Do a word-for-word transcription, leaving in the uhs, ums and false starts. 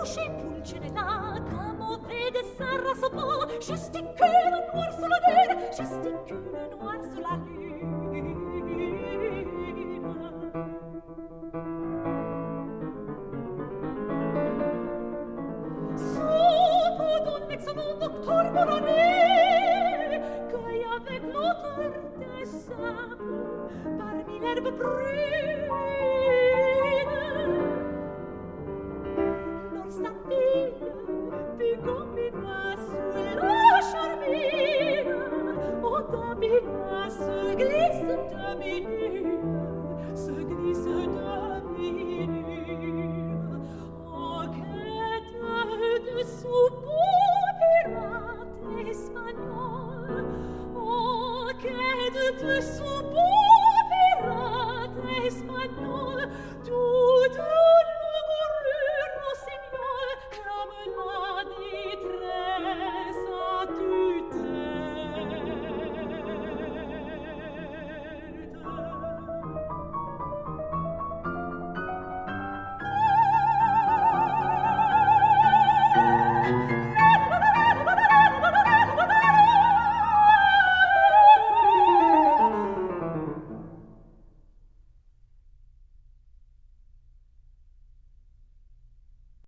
chez Pulcinella, qu'un mauvais dessin rassemble, gesticule noir sous la lune, gesticule noir sous la lune. Sotto d'un excellent docteur Boranet, cueille avec l'auteur des sables, parmi l'herbe brune,